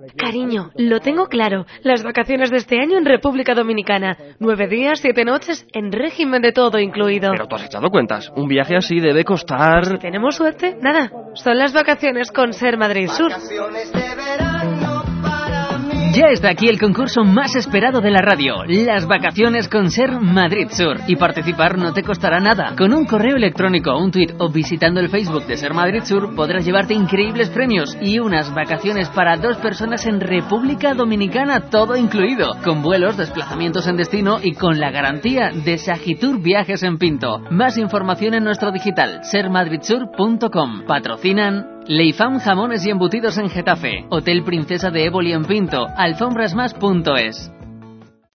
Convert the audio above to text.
Cariño, lo tengo claro. Las vacaciones de este año en República Dominicana. 9 días, 7 noches, en régimen de todo incluido. Pero tú has echado cuentas. Un viaje así debe costar... Si tenemos suerte, nada. Son las vacaciones con Ser Madrid Sur. Ya está aquí el concurso más esperado de la radio, las vacaciones con Ser Madrid Sur. Y participar no te costará nada. Con un correo electrónico, un tuit o visitando el Facebook de Ser Madrid Sur podrás llevarte increíbles premios y unas vacaciones para 2 personas en República Dominicana, todo incluido, con vuelos, desplazamientos en destino y con la garantía de Sagitur Viajes en Pinto. Más información en nuestro digital, sermadridsur.com. Patrocinan Leifam Jamones y Embutidos en Getafe, Hotel Princesa de Éboli en Pinto, alfombrasmas.es.